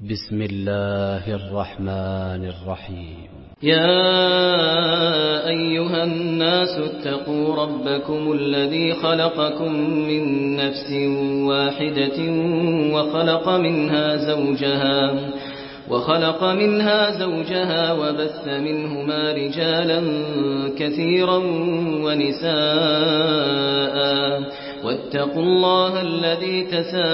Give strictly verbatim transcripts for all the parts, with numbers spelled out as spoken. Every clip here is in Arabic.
بسم الله الرحمن الرحيم. يا أيها الناس اتقوا ربكم الذي خلقكم من نفس واحدة وخلق منها زوجها وخلق منها زوجها وبث منهما رجالا كثيرا ونساء واتقوا الله الذي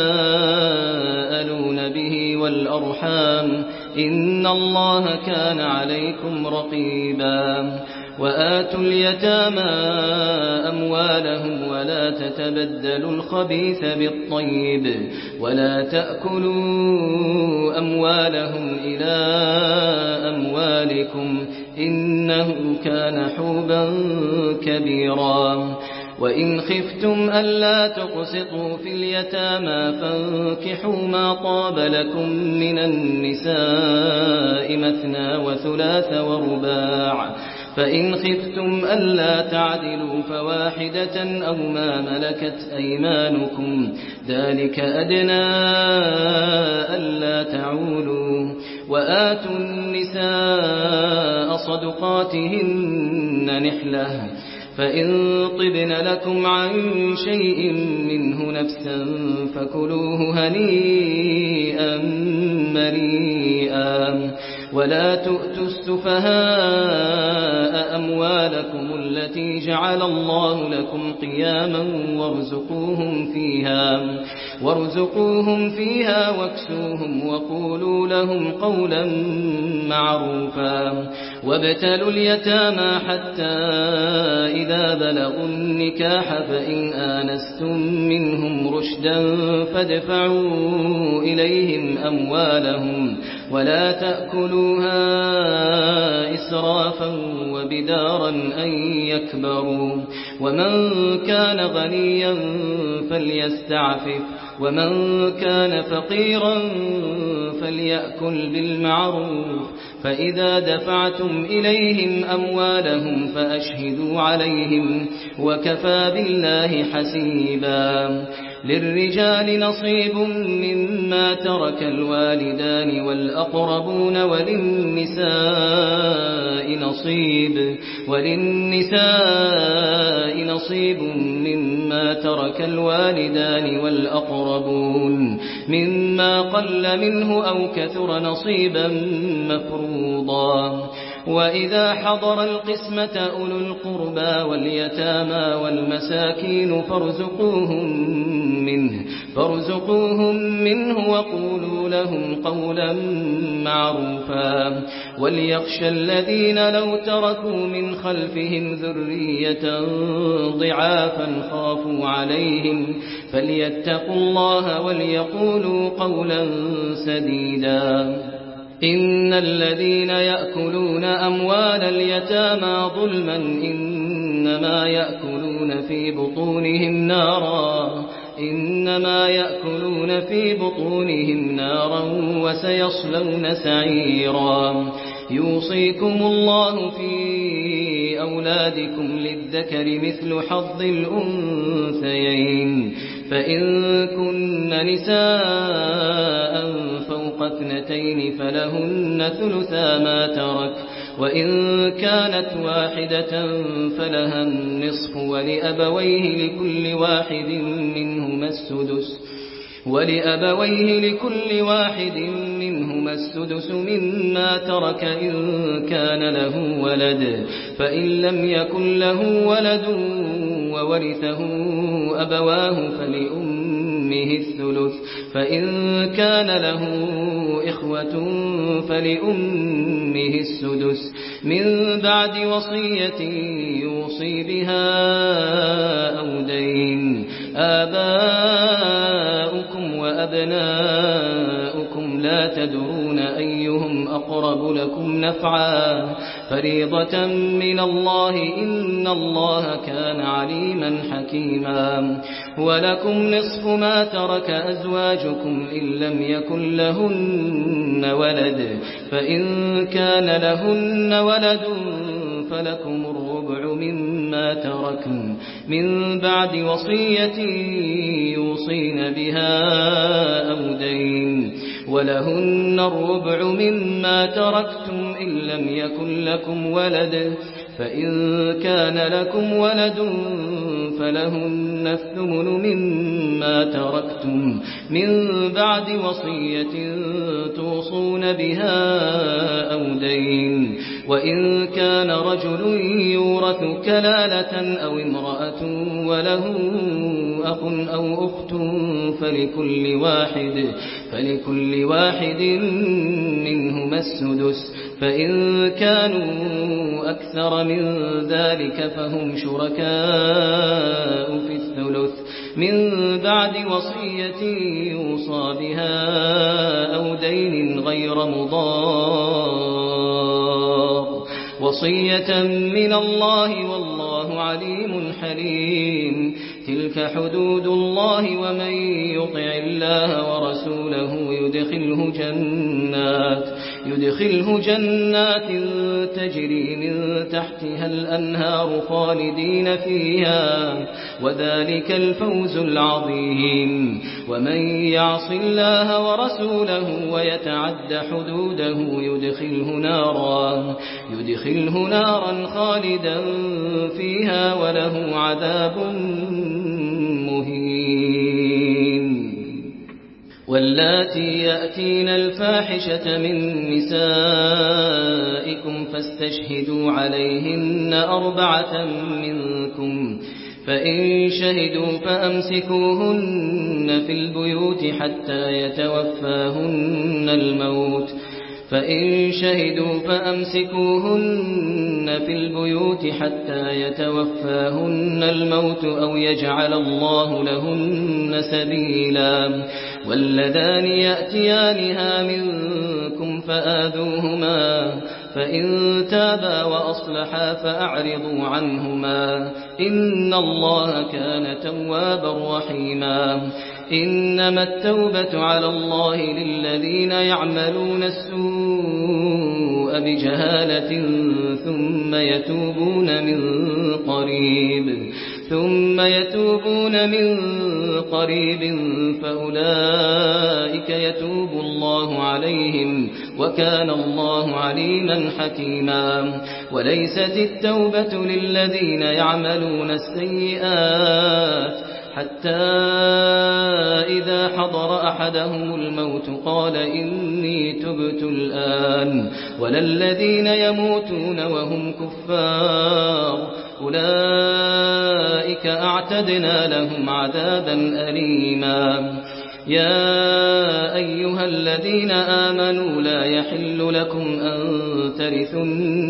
تساءلون به والأرحام إن الله كان عليكم رقيبا وآتوا اليتامى أموالهم ولا تتبدلوا الخبيث بالطيب ولا تأكلوا أموالهم إلى أموالكم إنه كان حوبا كبيرا وإن خفتم ألا تقسطوا في اليتامى فانكحوا ما طاب لكم من النساء مثنى وثلاث ورباع فإن خفتم ألا تعدلوا فواحدة أو ما ملكت أيمانكم ذلك أدنى ألا تعولوا وآتوا النساء صدقاتهن نحلة فإن طبن لكم عن شيء منه نفسا فكلوه هنيئا مريئا ولا تؤتوا السفهاء أموالكم التي جعل الله لكم قياما وارزقوهم فيها وارزقوهم فيها واكسوهم وقولوا لهم قولا معروفا وابتلوا اليتامى حتى إذا بلغوا النكاح فإن آنستم منهم رشدا فادفعوا إليهم أموالهم ولا تأكلوها إسرافا وبدارا أن يكبروا ومن كان غنيا فليستعفف ومن كان فقيرا فليأكل بالمعروف فإذا دفعتم إليهم أموالهم فأشهدوا عليهم وكفى بالله حسيبا للرجال نصيب مما ترك الوالدان والأقربون وللنساء نصيب وللنساء نصيب مما ترك الوالدان والأقربون مما قل منه أو كثر نصيبا مفروضا وإذا حضر القسمة أولو القربى واليتامى والمساكين فارزقوهم منه فارزقوهم منه وقولوا لهم قولا معروفا وليخشى الذين لو تركوا من خلفهم ذرية ضعافا خافوا عليهم فليتقوا الله وليقولوا قولا سديدا إن الذين يأكلون أموال اليتامى ظلما إنما يأكلون في بطونهم نارا إنما يأكلون في بطونهم نارا وسيصلون سعيرا يوصيكم الله في أولادكم للذكر مثل حظ الأنثيين فإن كن نساء فوق اثنتين فلهن ثلثا ما ترك وإن كانت واحدة فلها النصف ولأبويه لكل واحد منهما السدس ولأبويه لكل واحد منهما السدس مما ترك إن كان له ولد فإن لم يكن له ولد وورثه أبواه فلأمه الثلث فإن كان له إخوة فلأمه السدس من بعد وصية يوصي بها أو دين آباؤكم وأبناؤكم لا تدرون أيهم أقرب لكم نفعا فريضة من الله إن الله كان عليما حكيما ولكم نصف ما ترك أزواجكم إن لم يكن لهن ولد فإن كان لهن ولد فلكم الربع مما تركن من بعد وصية يوصين بها أو دين ولهن الربع مما تركتم إن لم يكن لكم ولد فإن كان لكم ولد فلهن الثمن مما تركتم من بعد وصية توصون بها أو دين وإن كان رجل يورث كلالة أو امرأة وله أخ أو أخت فلكل واحد, فلكل واحد منهما السدس فإن كانوا أكثر من ذلك فهم شركاء في الثلث من بعد وصية يوصى بها أو دين غير مضار وصية من الله والله عليم حليم. تلك حدود الله ومن يطع الله ورسوله يدخله جنات يدخله جنات تجري من تحتها الأنهار خالدين فيها وذلك الفوز العظيم. ومن يعص الله ورسوله ويتعد حدوده يدخله نارا يدخله نارا خالدا فيها وله عذاب مهين. واللاتي يأتين الفاحشة من نسائكم فاستشهدوا عليهن أربعة منكم فإن شهدوا فأمسكوهن في البيوت حتى يتوفاهن الموت فإن شهدوا فأمسكوهن في البيوت حتى يتوفاهن الموت أو يجعل الله لهن سبيلا. واللذان يأتيانها منكم فآذوهما فإن تابا وأصلحا فأعرضوا عنهما إن الله كان توابا رحيما. إنما التوبة على الله للذين يعملون السوء بجهالة ثم يتوبون من قريب ثم يتوبون من قريب فأولئك يتوب الله عليهم وكان الله عليما حكيما. وليست التوبة للذين يعملون السيئات حتى إذا حضر أحدهم الموت قال إني تبت الآن ولا الذين يموتون وهم كفار أولئك أعتدنا لهم عذابا أليما. يا أيها الذين آمنوا لا يحل لكم أن ترثوا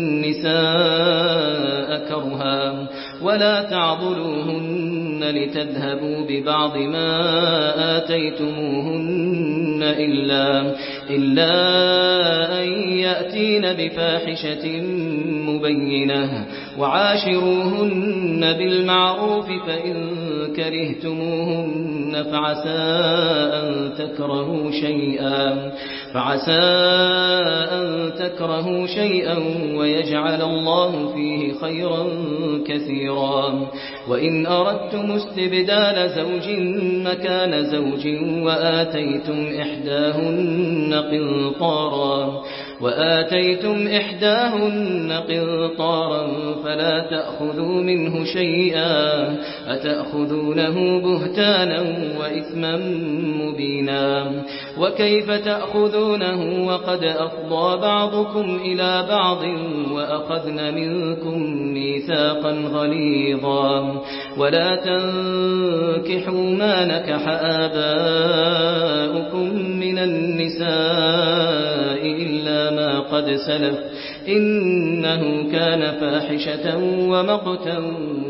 النساء كرها ولا تعضلوهن لتذهبوا ببعض ما آتيتموهن إلا, إلا أن يأتين بفاحشة مبينة وعاشروهن بالمعروف فإن كرهتموهن فعسى أن تكرهوا شيئا فعسى أن تكرهوا شيئا ويجعل الله فيه خيرا كثيرا. وإن أردتم استبدال زوج مكان زوج وآتيتم إحداهن قنطارا وآتيتم إحداهن قنطارا فلا تأخذوا منه شيئا أتأخذونه بهتانا وإثما مبينا. وكيف تأخذونه وقد أفضى بعضكم إلى بعض وأخذن منكم ميثاقا غليظا. ولا تنكحوا ما نكح آباؤكم من النساء إلا ما قد سلف إنه كان فاحشة ومقتا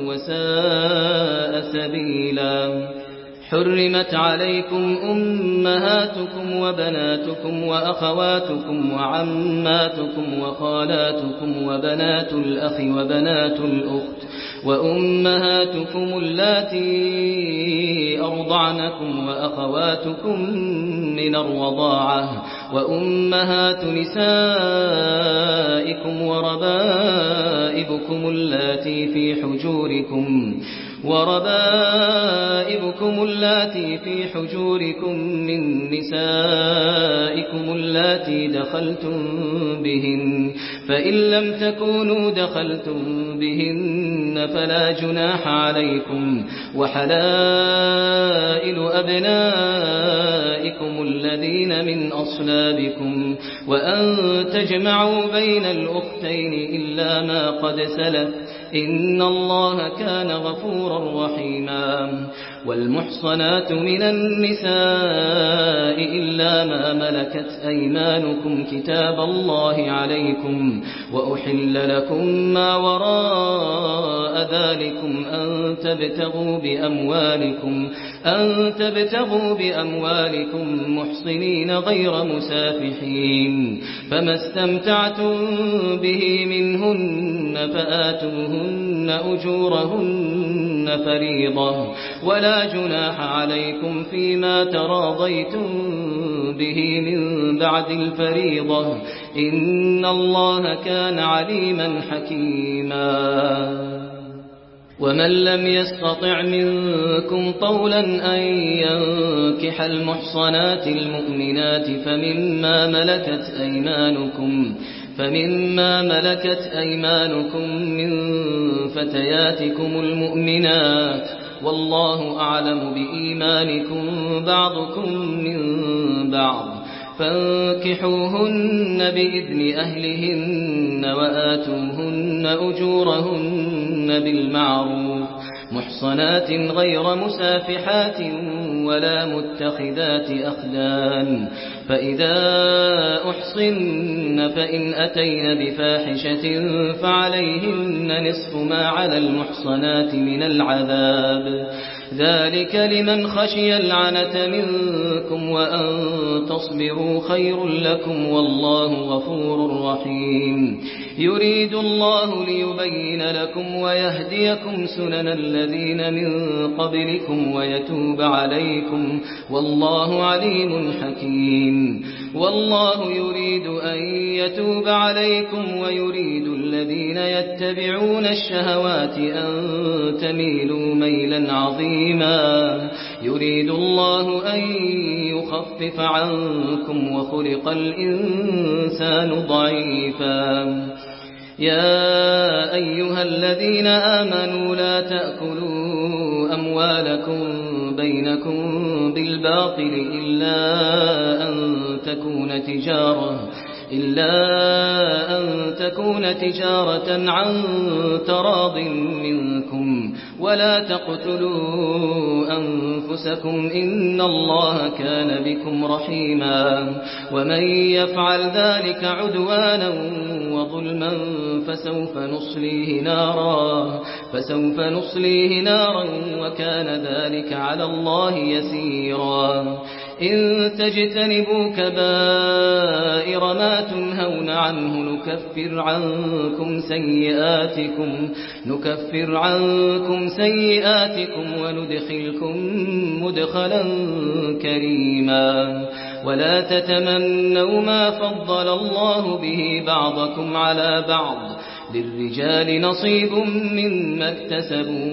وساء سبيلا. حرمت عليكم أمهاتكم وبناتكم وأخواتكم وعماتكم وخالاتكم وبنات الأخ وبنات الأخت وأمهاتكم اللاتي أرضعنكم وأخواتكم من الرضاعة وأمهات نسائكم وربائبكم اللاتي في حجوركم وربائبكم اللاتي في حجوركم من نسائكم اللاتي دخلتم بهن، فإن لم تكونوا دخلتم بهن فلا جناح عليكم، وحلائل أبنائكم الذين من أصلابكم، وأن تجمعوا بين الأختين إلا ما قد سلف، إن الله كان غفورا رحيما. والمحصنات من النساء إلا ما ملكت أيمانكم كتاب الله عليكم، وأحل لكم ما وراء ذلكم أن تبتغوا بأموالكم أن تبتغوا بأموالكم محصنين غير مسافحين، فما استمتعتم به منهن فآتوهن أجورهن فريضة، ولا جناح عليكم فيما تراضيتم به من بعد الفريضة، إن الله كان عليما حكيما. ومن لم يستطع منكم طولا أن ينكح المحصنات المؤمنات فمما ملكت أيمانكم فمما ملكت أيمانكم من فتياتكم المؤمنات، والله أعلم بإيمانكم بعضكم من بعض، فانكحوهن بإذن أهلهن وآتوهن أجورهن بالمعروف محصنات غير مسافحات ولا متخذات أخدان، فإذا أحصن فإن أتين بفاحشة فعليهن نصف ما على المحصنات من العذاب، ذلك لمن خشي العنة منكم، وأن تصبروا خير لكم، والله غفور رحيم. يريد الله ليبين لكم ويهديكم سنن الذين من قبلكم ويتوب عليكم، والله عليم حكيم. والله يريد أن يتوب عليكم ويريد الذين يتبعون الشهوات أن تميلوا ميلا عظيما، يريد الله أن يخفف عنكم وخلق الإنسان ضعيفا. يا أيها الذين آمنوا لا تأكلوا أموالكم بينكم بالباطل إلا أن تكون تجارة إلا أن تكون تجارة عن تراض منكم، ولا تقتلوا أنفسكم إن الله كان بكم رحيما، ومن يفعل ذلك عدوانا وظلما فسوف نصليه نارا فسوف نصليه نارا وكان ذلك على الله يسيرا. إن تجتنبوا كبائر ما تنهون عنه نكفر عنكم سيئاتكم نكفر عنكم سيئاتكم وندخلكم مدخلا كريما. ولا تتمنوا ما فضل الله به بعضكم على بعض، للرجال نصيب مما اكتسبوا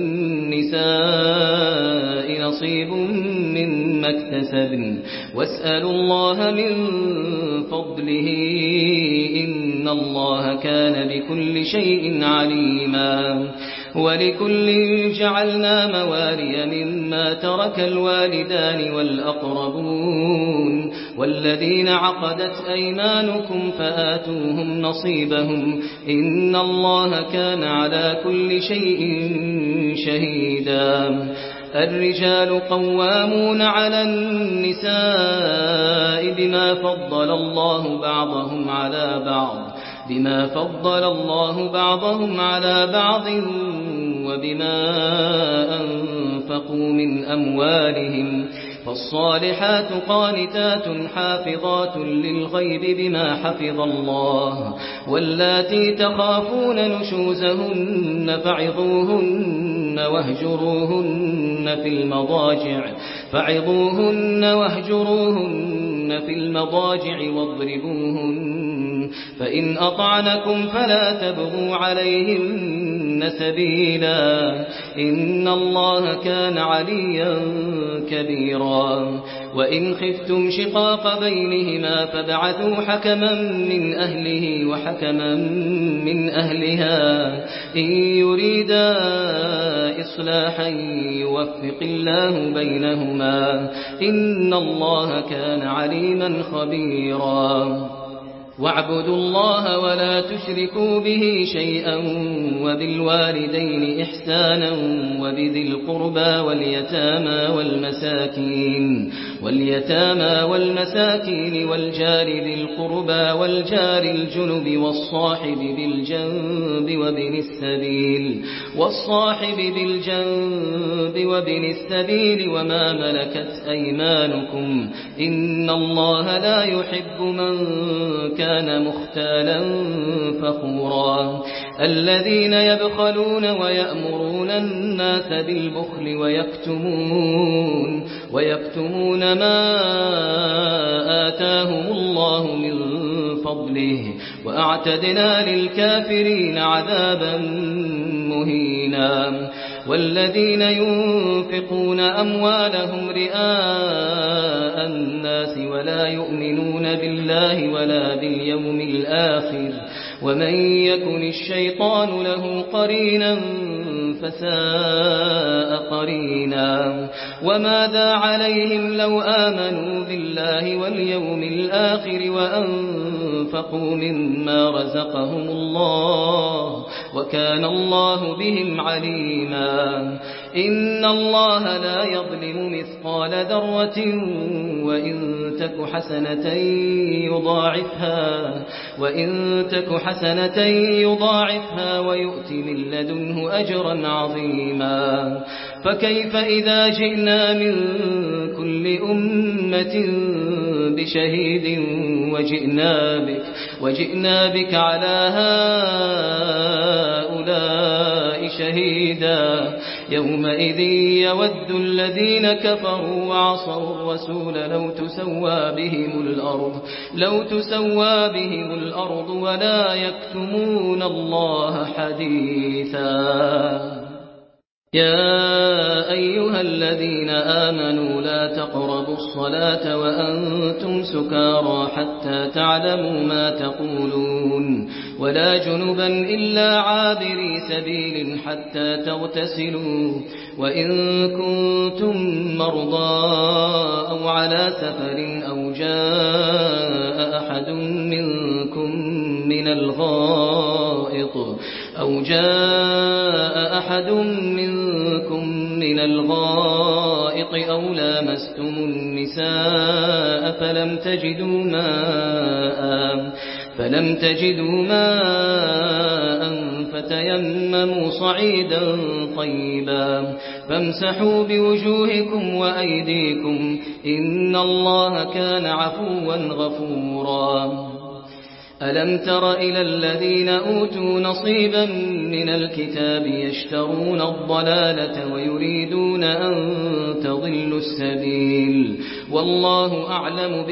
وللنساء نصيب مما اكتسبن، واسألوا الله من فضله إن الله كان بكل شيء عليما. ولكل جعلنا موالي مما ترك الوالدان والأقربون والذين عقدت أيمانكم فآتوهم نصيبهم إن الله كان على كل شيء شهيدا. الرجال قوامون على النساء بما فضل الله بعضهم على بعض بما فضل الله بعضهم على بعض وبما أنفقوا من أموالهم، فالصالحات قانتات حافظات للغيب بما حفظ الله. واللاتي تخافون نشوزهن فعظوهن واهجروهن في المضاجع فعظوهن واهجروهن في المضاجع واضربوهن، فإن أطعنكم فلا تبغوا عليهن سبيلا إن الله كان عليا كبيرا وإن خفتم شقاق بينهما فابعثوا حكما من أهله وحكما من أهلها إن يريدا إصلاحا يوفق الله بينهما إن الله كان عليما خبيرا واعبدوا الله ولا تشركوا به شيئا وبالوالدين إحسانا وبذي القربى واليتامى والمساكين واليتامى والمساكين والجار ذي القربى والجار الجنب والصاحب بالجنب وابن السبيل والصاحب بالجنب وابن السبيل وما ملكت أيمانكم إن الله لا يحب من كان كان مختالا فخورا الذين يبخلون ويأمرون الناس بالبخل ويكتمون ويكتمون ما آتاهم الله من فضله وأعتدنا للكافرين عذابا مهينا والذين ينفقون أموالهم رئاء الناس ولا يؤمنون بالله ولا باليوم الآخر ومن يكن الشيطان له قرينا فساء قرينا وماذا عليهم لو آمنوا بالله واليوم الآخر وأنفقوا مما رزقهم الله وكان الله بهم عليما إن الله لا يظلم مثقال ذرة وإن تك حسنة يضاعفها وإن تك حسنة يضاعفها ويؤت من لدنه أجرا عظيما فكيف إذا جئنا من كل أمة بشهيد وجئنا بك وجئنا بك على هؤلاء شهيدا يومئذ يود الذين كفروا وعصوا الرسول لو تسوى بهم الأرض لو تسوى بهم الأرض ولا يكتمون الله حديثا يا أيها الذين آمنوا لا تقربوا الصلاة وأنتم سكارى حتى تعلموا ما تقولون ولا جنبا إلا عابري سبيل حتى تغتسلوا وإن كنتم مرضى أو على سفر أو جاء أحد منكم من الغائط أو جاء أحد منكم من الغائط أو لامستم النساء فلم تجدوا ماء فلم تجدوا ماء فتيمموا صعيدا طيبا فامسحوا بوجوهكم وأيديكم إن الله كان عفوا غفورا ألم تر إلى الذين أوتوا نصيبا من الكتاب يشترون الضلالة ويريدون أن تضلوا السبيل والله أعلم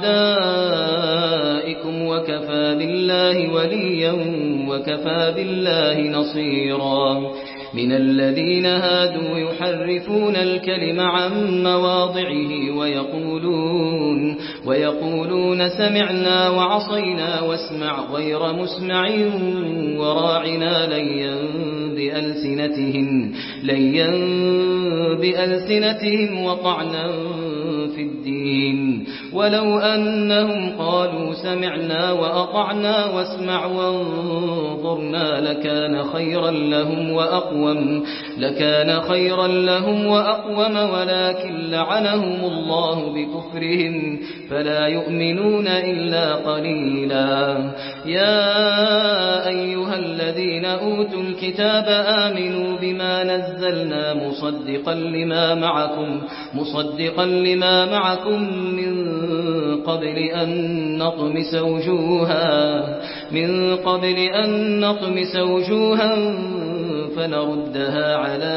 بأعدائكم وكفى بالله وليا وكفى بالله نصيرا من الذين هادوا يحرفون الكلم عن مواضعه ويقولون ويقولون سمعنا وعصينا واسمع غير مسمع وراعنا ليا بألسنتهم ليا بألسنتهم وطعنا في الدين ولو أنهم قالوا سمعنا وأطعنا واسمع وانظرنا لكان خيرا لهم وأقوم لكان خيرا لهم وأقوم ولكن لعنهم الله بكفرهم فلا يؤمنون إلا قليلا يا أيها الذين أوتوا الكتاب آمنوا بما نزلنا مصدقا لما معكم مصدقا لما معكم من قبل أن نطمس وجوها من قبل أن نطمس وجوها فنردها على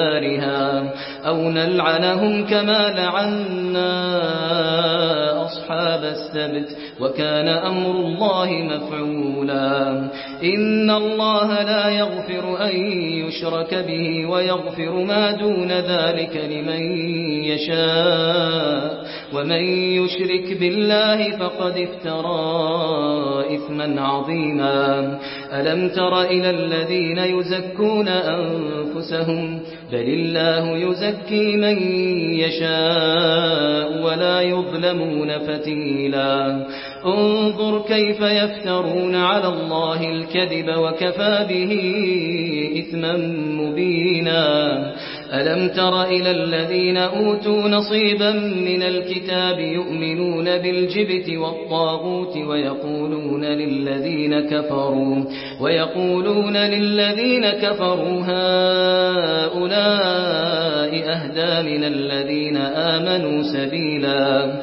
أدبارها أو نلعنهم كما لعنا أصحاب أصحاب السبت وكان أمر الله مفعولا إن الله لا يغفر أن يشرك به ويغفر ما دون ذلك لمن يشاء ومن يشرك بالله فقد افترى إثما عظيما ألم تر إلى الذين يزكون أنفسهم بل الله يزكي من يشاء ولا يظلمون فتيلا انظر كيف يفترون على الله الكذب وكفى به إثما مبينا ألم تر إلى الذين أوتوا نصيبا من الكتاب يؤمنون بالجبت والطاغوت ويقولون للذين كفروا ويقولون للذين كفروا هؤلاء أهدى من الذين آمنوا سبيلا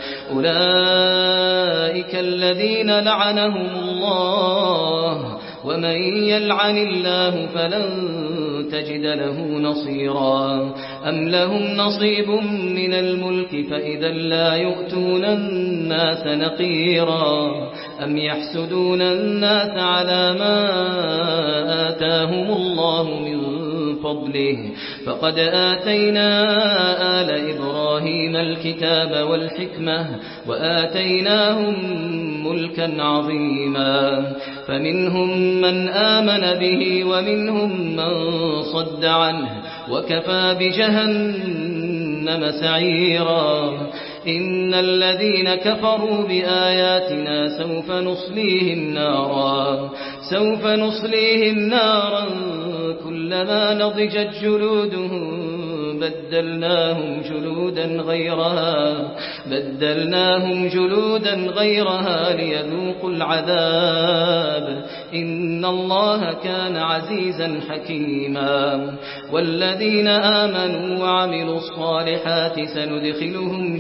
أولئك الذين لعنهم الله ومن يلعن الله فلن تجد له نصيرا أم لهم نصيب من الملك فإذا لا يؤتون الناس نقيرا أم يحسدون الناس على ما آتاهم الله من فضله فقد آتينا آل إبراهيم الكتاب والحكمة وآتيناهم ملكا عظيما فمنهم من آمن به ومنهم من صد عنه وكفى بجهنم سعيرا إن الذين كفروا بآياتنا سوف نصليهم نارا سوف نصليهم نارا كلما نضجت جلودهم بدلناهم جلودا غيرها بدلناهم جلودا غيرها ليذوقوا العذاب إن الله كان عزيزا حكيما والذين آمنوا وعملوا الصالحات سندخلهم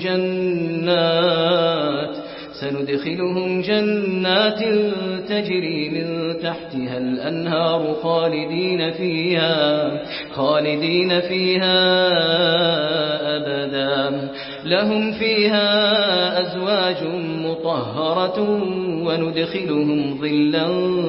جنات سندخلهم جنات تجري من تحتها الأنهار خالدين فيها خالدين فيها أبدا لهم فيها أزواج مطهرة وندخلهم ظلا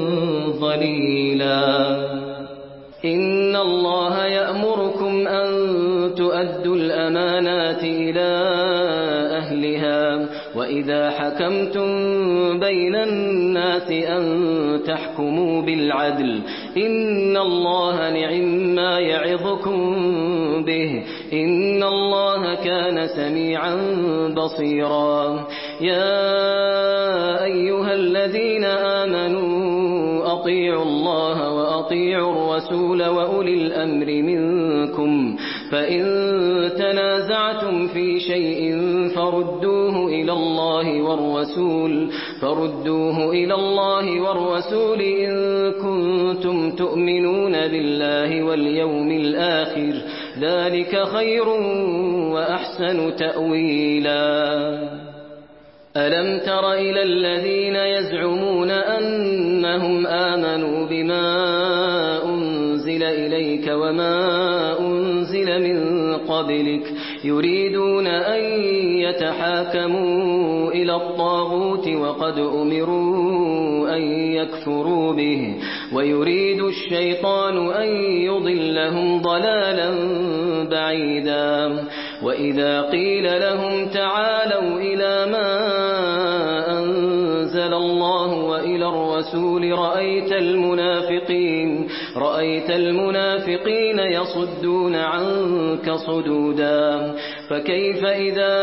ظليلا إن الله يأمركم أن تؤدوا الأمانات إلى أهلها وإذا حكمتم بين الناس أن تحكموا بالعدل إن الله نعم يعظكم به إن الله كان سميعا بصيرا يا أيها الذين آمنوا أطيعوا الله وأطيعوا الرسول وأولي الأمر منكم فإن تنازعتم في شيء فردوه إلى الله والرسول فردوه إلى الله والرسول إن كنتم تؤمنون بالله واليوم الآخر ذلك خير وأحسن تأويلا ألم تر إلى الذين يزعمون أنهم آمنوا بما أنزل إليك وما أنزل من قبلك يريدون أن يتحاكموا إلى الطاغوت وقد أمروا أن يكفروا به ويريد الشيطان أن يضلهم ضلالا بعيدا وإذا قيل لهم تعالوا إلى ما أنزل الله وإلى الرسول رأيت المنافقين رأيت المنافقين يصدون عنك صدودا فكيف إذا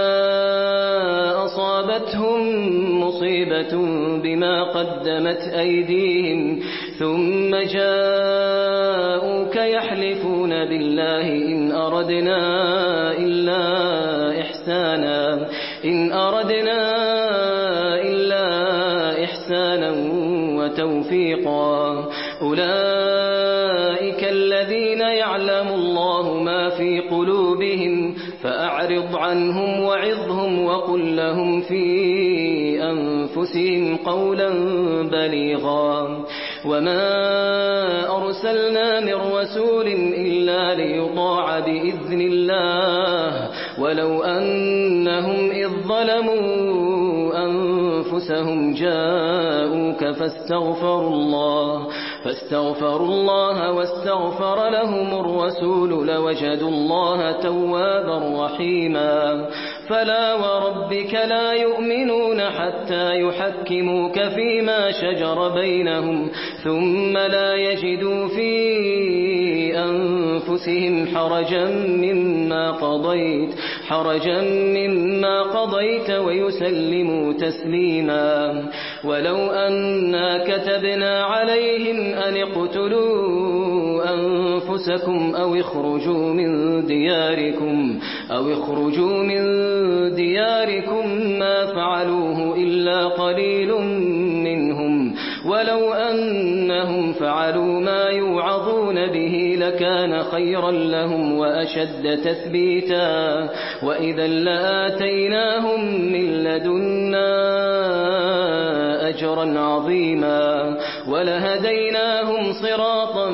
أصابتهم مصيبة بما قدمت أيديهم ثم جاءوك يحلفون بالله إن أردنا إلا إحسانا إن أردنا إلا إحسانا وتوفيقا أولئك الذين يعلم الله ما في قلوبهم فأعرض عنهم وعظهم وقل لهم في أنفسهم قولا بليغا وما أرسلنا من رسول إلا ليطاع بإذن الله ولو أنهم إذ ظلموا أنفسهم جاءوك فاستغفروا الله فاستغفروا الله واستغفر لهم الرسول لوجدوا الله توابا رحيما فلا وربك لا يؤمنون حتى يحكموك فيما شجر بينهم ثم لا يجدوا في أنفسهم حرجا مما قضيت حرجا مما قضيت ويسلموا تسليما ولو أنا كتبنا عليهم أن اقتلوا أنفسكم أو اخرجوا من دياركم أو اخرجوا من دياركم ما فعلوه إلا قليل منهم ولو أنهم فعلوا ما يوعظون به لكان خيرا لهم وأشد تثبيتا وإذا لآتيناهم من لدنا أجرا عظيما ولهديناهم صراطا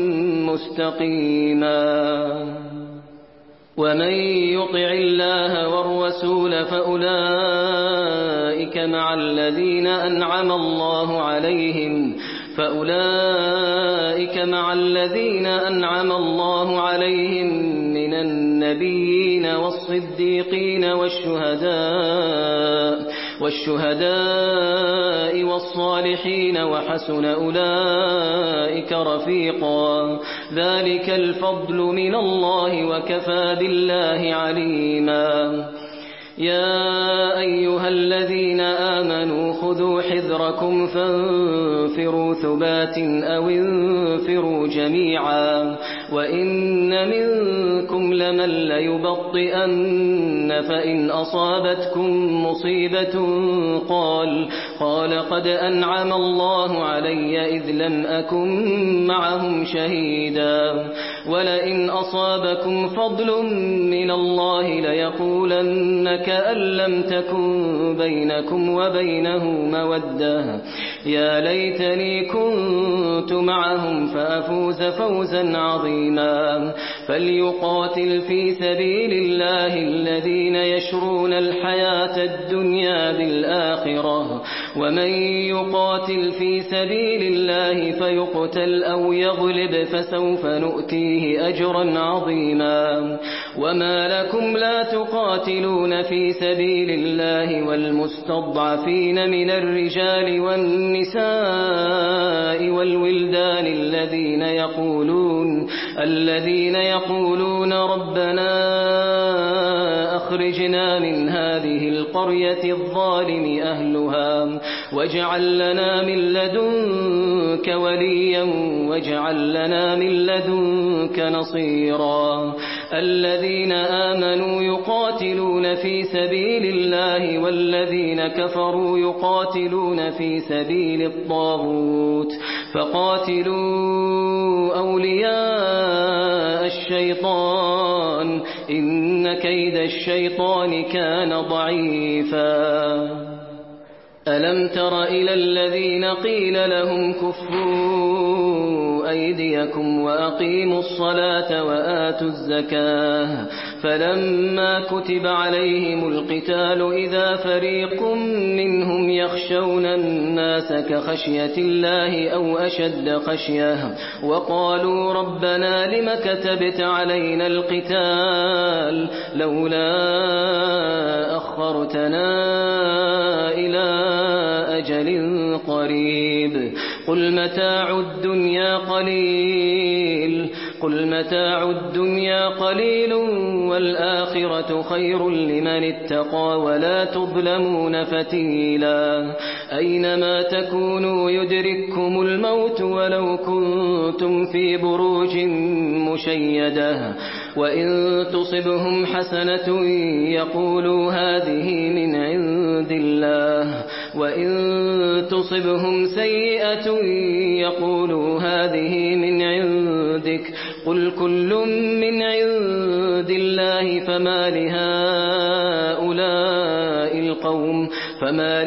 مستقيما ومن يطع الله والرسول فأولئك مع الذين أنعم الله عليهم فأولئك مع الذين أنعم الله عليهم من النبيين والصديقين والشهداء والشهداء والصالحين وحسن أولئك رفيقا ذلك الفضل من الله وكفى بالله عليما يا أيها الذين آمنوا خذوا حذركم فانفروا ثبات أو انفروا جميعا وإن منكم لمن ليبطئن فإن أصابتكم مصيبة قال قال قد أنعم الله علي إذ لم أكن معهم شهيدا ولئن أصابكم فضل من الله ليقولن كأن لم تكن بينكم وبينه مودة يا ليتني كنت معهم فأفوز فوزا عظيما فليقاتل في سبيل الله الذين يشرون الحياة الدنيا بالآخرة ومن يقاتل في سبيل الله فيقتل أو يغلب فسوف نؤتيه أجرا عظيما وما لكم لا تقاتلون في سبيل الله والمستضعفين من الرجال والنساء والولدان الذين يقولون الذين يقولون ربنا أخرجنا من هذه القرية الظالم أهلها واجعل لنا من لدنك وليا واجعل لنا من لدنك نصيرا الذين آمنوا يقاتلون في سبيل الله والذين كفروا يقاتلون في سبيل الطاغوت فقاتلوا أولياء الشيطان إن كيد الشيطان كان ضعيفا ألم تر إلى الذين قيل لهم كفوا أيديكم وأقيموا الصلاة وآتوا الزكاة فلما كتب عليهم القتال إذا فريق منهم يخشون الناس كخشية الله أو أشد خشية وقالوا ربنا لم كتبت علينا القتال لولا أخرتنا إلى أجل قريب قل متاع الدنيا قليل قل متاع الدنيا قليل والآخرة خير لمن اتقى ولا تظلمون فتيلا أينما تكونوا يدرككم الموت ولو كنتم في بروج مشيدة وإن تصبهم حسنة يقولوا هذه من عند الله وإن تصبهم سيئة يقولوا هذه من عندك قل كل من عند الله فما لهؤلاء القوم فما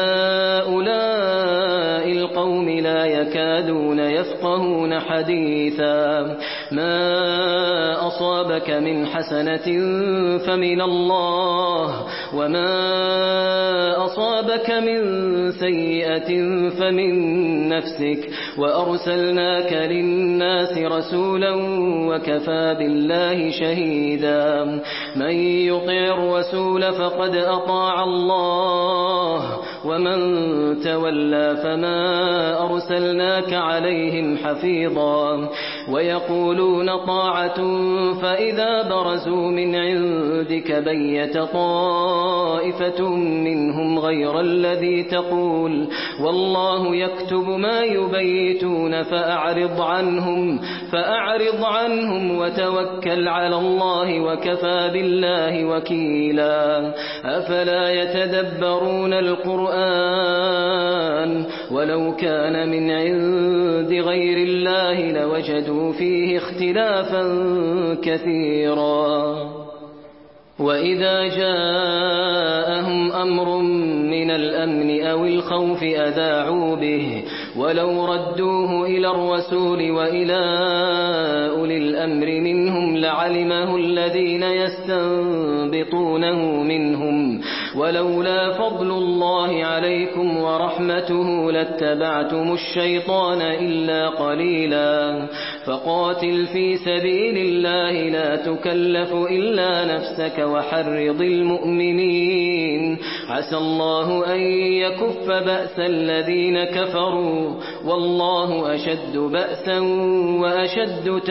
لهؤلاء القوم لا يكادون يفقهون حديثا ما أصابك من حسنة فمن الله وما أصابك من سيئة فمن نفسك وأرسلناك للناس رسولا وكفى بالله شهيدا من يطع الرسول فقد أطاع الله ومن تولى فما أرسلناك عليهم حفيظا ويقولون طاعة فإذا برزوا من عندك بيت طائفة منهم غير الذي تقول والله يكتب ما يبيتون فأعرض عنهم فأعرض عنهم وتوكل على الله وكفى بالله وكيلا أفلا يتدبرون القرآن ولو كان من عند غير الله لوجدوا فيه اختلافا كثيرا وإذا جاءهم أمر من الأمن أو الخوف أذاعوا به ولو ردوه إلى الرسول وإلى أولي الأمر منهم لعلمه الذين يستنبطونه منهم ولولا فضل الله عليكم ورحمته لاتبعتم الشيطان إلا قليلا فقاتل في سبيل الله لا تكلف إلا نفسك وحرض المؤمنين عسى الله أن يكف بأس الذين كفروا والله أشد بأسا وأشد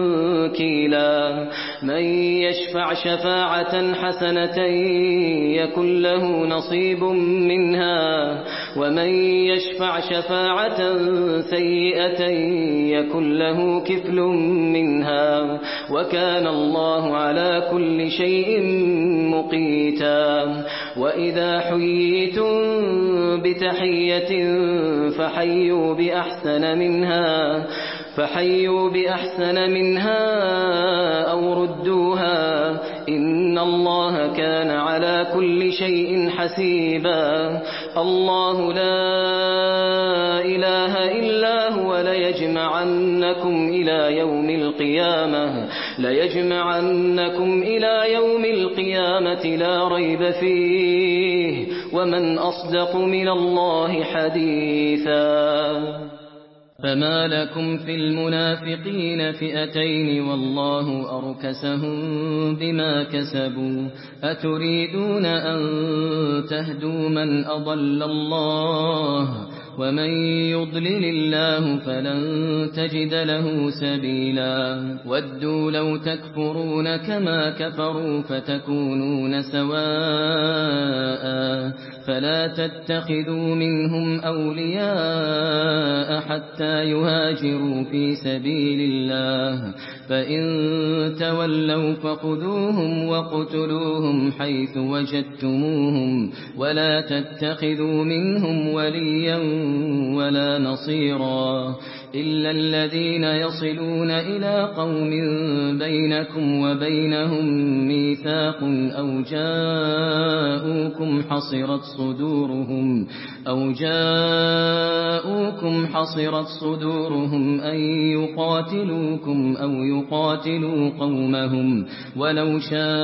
تنكيلا من يشفع شفاعة حسنة يكن له نصيب منها ومن يشفع شفاعة سيئة يكن له كفل منها وكان الله على كل شيء مقيتا وإذا حييتم بتحية فحيوا بأحسن منها فحيوا بأحسن منها أو ردوها إن الله كان على كل شيء حسيبا الله لا إله إلا هو ليجمعنكم إلى يوم القيامة ليجمعنكم إلى يوم القيامة لا ريب فيه ومن أصدق من الله حديثا فما لكم في المنافقين فئتين والله أركسهم بما كسبوا أتريدون أن تهدوا من أضل الله ومن يضلل الله فلن تجد له سبيلا ودوا لو تكفرون كما كفروا فتكونون سواء فلا تتخذوا منهم أولياء حتى يهاجروا في سبيل الله فإن تولوا فخذوهم وقتلوهم حيث وجدتموهم ولا تتخذوا منهم وليا ولا نصيرا إلا الذين يصلون إلى قوم بينكم وبينهم ميثاق أو جاءوكم حصرت صدورهم أو جاءوكم حصرت صدورهم أن يقاتلوكم أو يقاتلوا قومهم ولو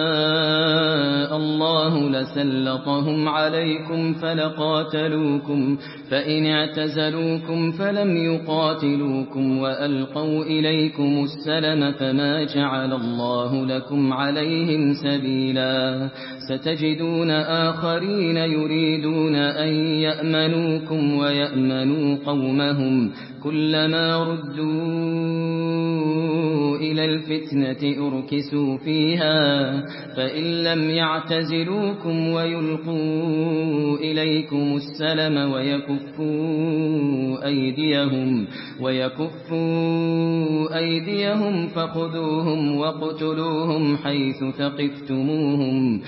شاء الله لسلطهم عليكم فلقاتلوكم فإن اعتزلوكم فلم يقاتلوكم وألقوا إليكم السلم فما جعل الله لكم عليهم سبيلا ستجدون آخرين يريدون أن يأمنوكم ويأمنوا قومهم كلما ردوا إلى الفتنة أركسوا فيها فإن لم يعتزلوكم ويلقوا إليكم السلم ويكفوا أيديهم ويكفوا أيديهم فخذوهم وقتلوهم حيث ثقفتموهم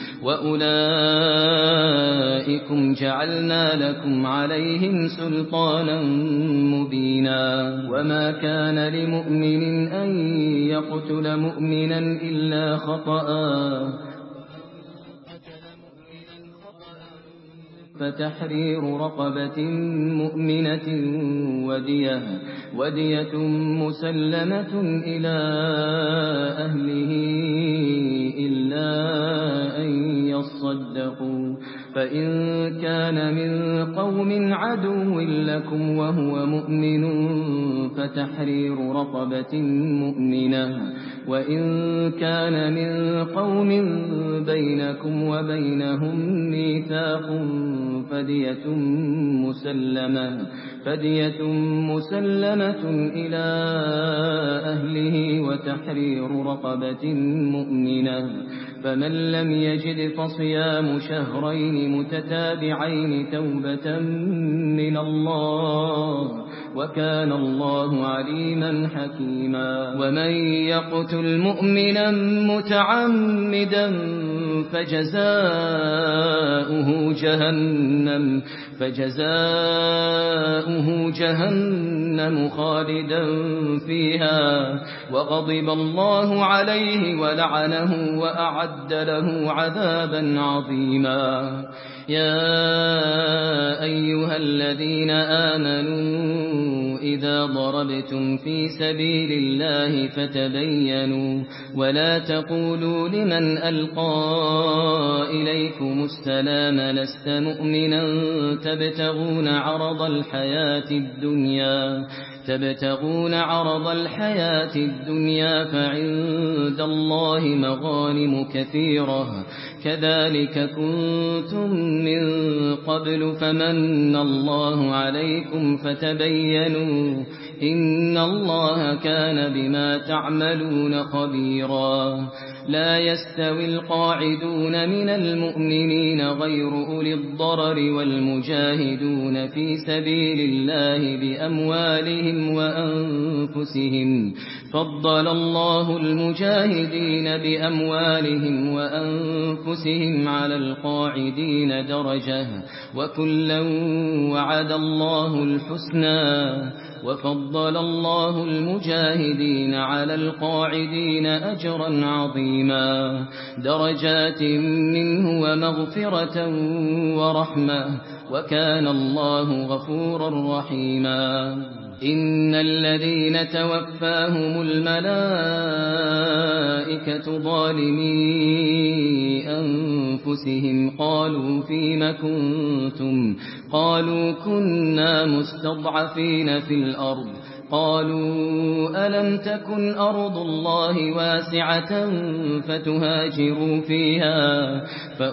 وأولئكم جعلنا لكم عليهم سلطانا مبينا وما كان لمؤمن أن يقتل مؤمنا إلا خطأ فتحرير رقبة مؤمنة ودية, ودية مسلمة إلى أهله إلا أن يصدقوا. فإن كان من قوم عدو لكم وهو مؤمن فتحرير رقبة مؤمنة, وإن كان من قوم بينكم وبينهم ميثاق فدية مسلمة, فدية مسلمة إلى أهله وتحرير رقبة مؤمنة. فمن لم يجد فصيام شهرين متتابعين توبة من الله, وكان الله عليما حكيما. ومن يقتل مؤمنا متعمدا فجزاؤه جهنم, فجزاؤه جهنم خالدا فيها وغضب الله عليه ولعنه وأعد له عذابا عظيما. يا أيها الذين آمنوا إذا ضربتم في سبيل الله فتبينوا ولا تقولوا لمن ألقى إليكم السلام لست مؤمنا تبتغون عرض الحياة الدنيا تبتغون عرض الحياة الدنيا فعند الله مغانم كثيرة كذلك كنتم من قبل فمن الله عليكم فتبينوا إن الله كان بما تعملون خبيرا. لا يستوي القاعدون من المؤمنين غير أولي الضرر والمجاهدون في سبيل الله بأموالهم وأنفسهم فضل الله المجاهدين بأموالهم وأنفسهم على القاعدين درجة وكلا وعد الله الحسنى وفضل الله المجاهدين على القاعدين أجرا عظيما درجات منه ومغفرة ورحمة وكان الله غفورا رحيما. إن الذين توفاهم الملائكة ظالمي أنفسهم قالوا فيم كنتم قالوا كنا مستضعفين في الأرض قالوا ألم تكن أرض الله واسعة فتهاجروا فيها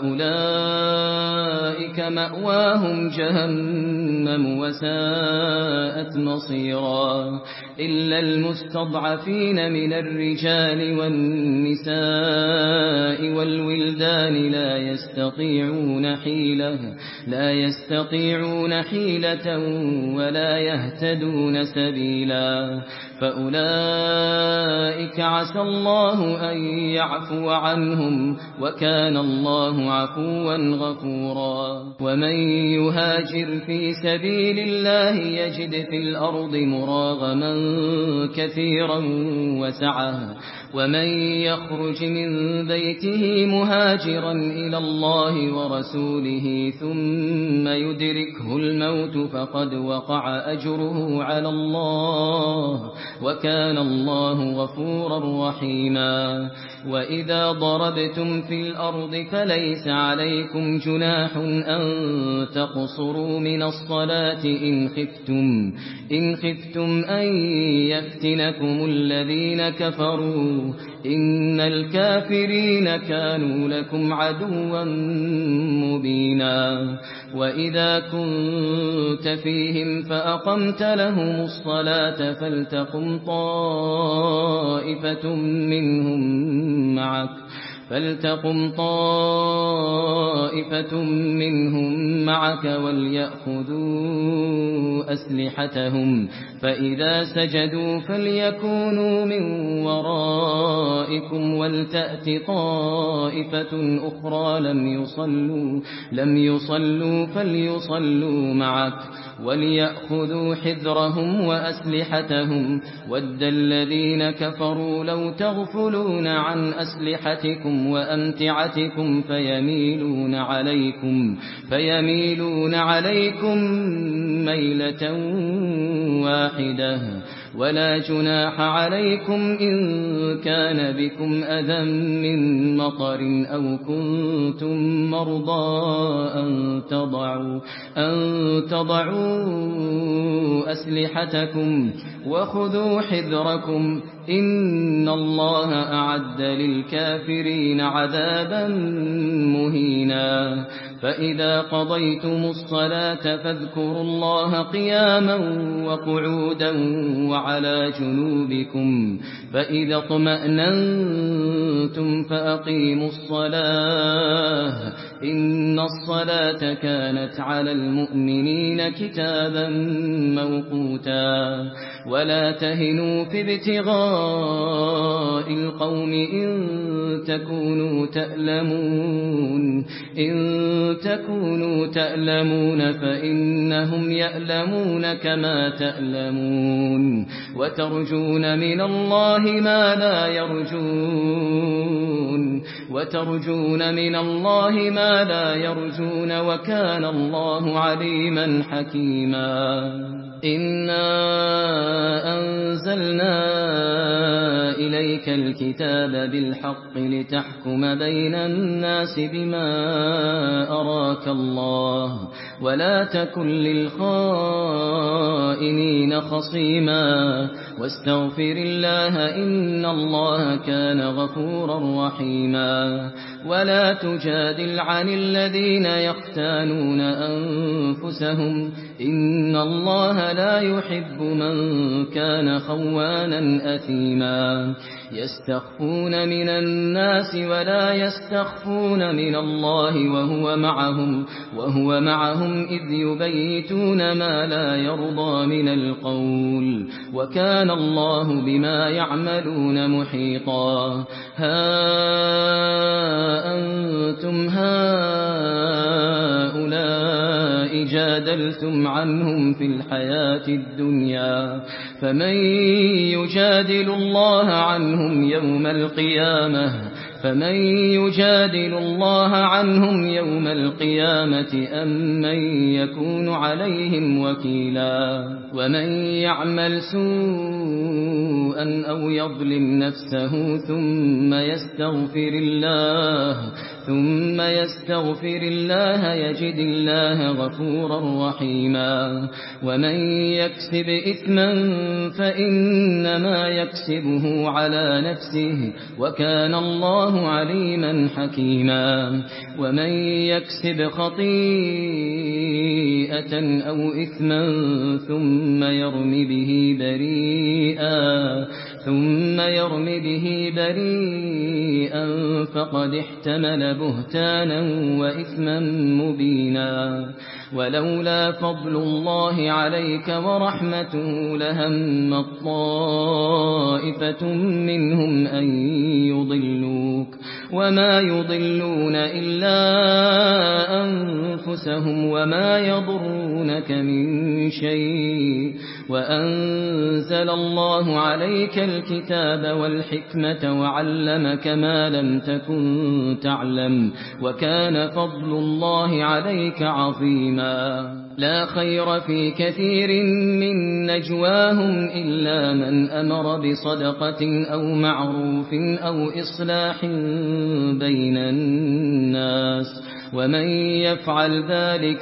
فأولئك مأواهم جهنم وساءت مصيرا. إلا المستضعفين من الرجال والنساء والولدان لا يستطيعون حيلة لا يستطيعون حيلة ولا يهتدون سبيلا فأولئك عسى الله أن يعفو عنهم وكان الله عفوا غفورا. ومن يهاجر في سبيل الله يجد في الأرض مراغما كثيرا وسعة ومن يخرج من بيته مهاجرا إلى الله ورسوله ثم يدركه الموت فقد وقع أجره على الله وكان الله غفورا رحيما. وإذا ضربتم في الأرض فليس عليكم جناح أن تقصروا من الصلاة إن خفتم, إن خفتم أن يفتنكم الذين كفروا إن الكافرين كانوا لكم عدوا مبينا. وإذا كنت فيهم فأقمت لهم الصلاة فلتقم طائفة منهم معك فلتقم طائفة منهم معك وليأخذوا أسلحتهم فإذا سجدوا فليكونوا من ورائكم ولتأت طائفة أخرى لم يصلوا لم يصلوا فليصلوا معك وليأخذوا حذرهم وأسلحتهم ود الذين كفروا لو تغفلون عن أسلحتكم أسلحتكم وأمتعتكم فيميلون عليكم فيميلون عليكم ميلة واحدة ولا جناح عليكم إن كان بكم أذى من مطر أو كنتم مرضى أن تضعوا, أن تضعوا أسلحتكم وخذوا حذركم إن الله أعد للكافرين عذابا مهينا فإذا قضيتم الصلاة فاذكروا الله قياما وقعودا وعلى جنوبكم فإذا اطمأننتم فأقيموا الصلاة إن الصلاة كانت على المؤمنين كتابا موقوتا ولا تهنوا في ابتغاء القوم إن تكونوا تألمون إن تكونوا تألمون فإنهم يألمون كما تألمون وترجون من الله ما لا يرجون وترجون من الله ما لا يرجون وكان الله عليما حكيما إنا أنزلنا إليك الكتاب بالحق لتحكم بين الناس بما أراك الله ولا تكن للخائنين خصيما واستغفر الله إن الله كان غفورا رحيما ولا تجادل عن الذين يختانون أنفسهم إن الله لا يحب من كان خوانا أثيما يستخفون من الناس ولا يستخفون من الله وهو معهم وهو معهم إذ يبيتون ما لا يرضى من القول وكان الله بما يعملون محيطا ها أنتم هؤلاء جادلتم عنهم في الحياة الدنيا فمن يجادل الله عنهم يوم القيامة فمن يجادل الله عنهم يوم القيامة أم من يكون عليهم وكيلا ومن يعمل سوءا أو يظلم نفسه ثم يستغفر الله ثم يستغفر الله يجد الله غفورا رحيما ومن يكسب إثما فإنما يكسبه على نفسه وكان الله عليما حكيما ومن يكسب خطيئة أو إثما ثم يرم به بريئا ثم يرم به بريئا فقد احتمل بهتانا وإثما مبينا ولولا فضل الله عليك ورحمته لهم طائفة منهم أن يضلوك وما يضلون إلا أنفسهم وما يضرونك من شيء وأنزل الله عليك الكتاب والحكمة وعلمك ما لم تكن تعلم وكان فضل الله عليك عظيما لا خير في كثير من نجواهم إلا من أمر بصدقة أو معروف أو إصلاح بين الناس ومن يفعل ذلك